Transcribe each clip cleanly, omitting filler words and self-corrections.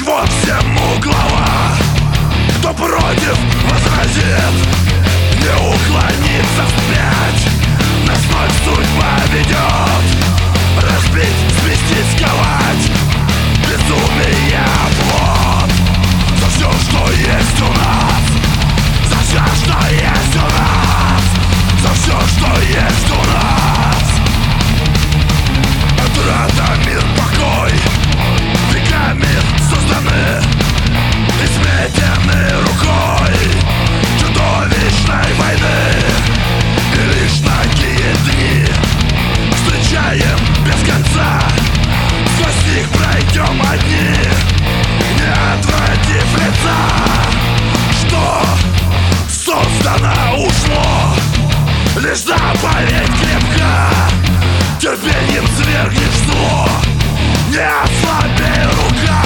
вот всему глава. Кто против, возразит, не уклониться вспять. Нас вновь судьба ведет разбить, сместить, сковать. Безумие плод за все, что есть у нас, за все, что есть у нас, за все, что есть у нас. Утрата, мир, покой веками созданы и сметены рукой чудовищной войны. И лишь такие дни встречаем без конца, сквозь них пройдем одни, не отвратив лица. Что создано ушло, лишь заповедь крепка, терпением свергнешь зло, не ослабей рука.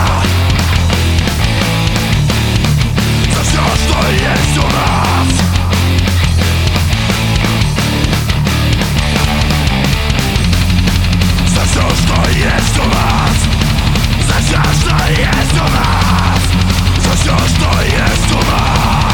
За все, что есть у нас, за все, что есть у нас, за все, что есть у нас, за все, что есть у нас.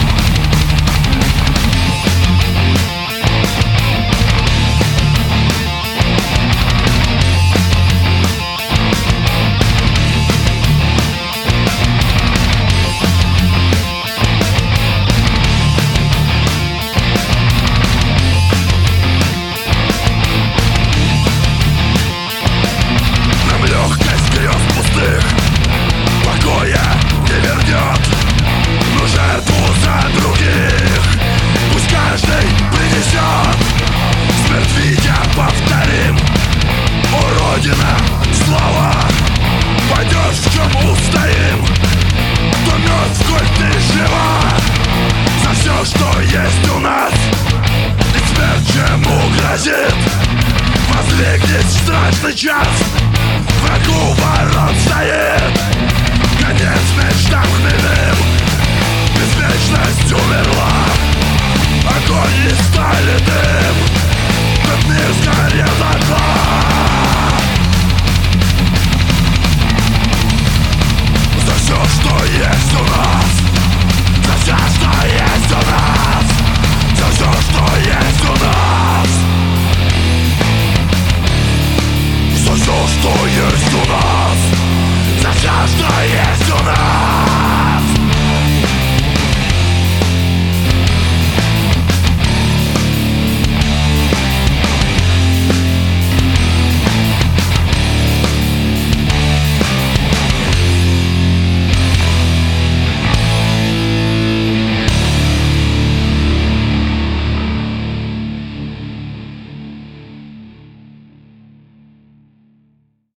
Покоя не вернет, но жертву за других пусть каждый принесет. Смерть видя повторим, о Родина, слава. Пойдешь, в чем устоим, кто мертв, коль ты жива. За все, что есть у нас, и смерть чему грозит, воздвигнет страшный час, врагу ворот стоит. Конец мечтам хмельным, беспечность умерла, огонь и стали дым, этот мир сгорел дотла. За все, что есть у нас, за все, что есть у нас, за все, что есть у нас, за все, что есть у нас, за все, что есть.